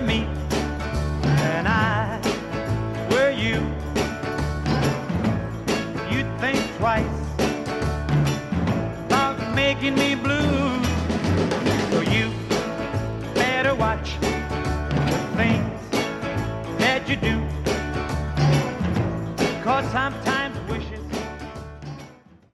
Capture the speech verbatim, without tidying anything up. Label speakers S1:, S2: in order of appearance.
S1: me and I were you, you'd think twice about making me blue. So you better watch the things that you do, 'cause sometimes